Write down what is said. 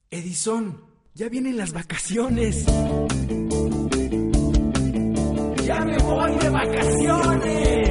Edison, ya vienen las vacaciones. ¡Ya me voy de vacaciones!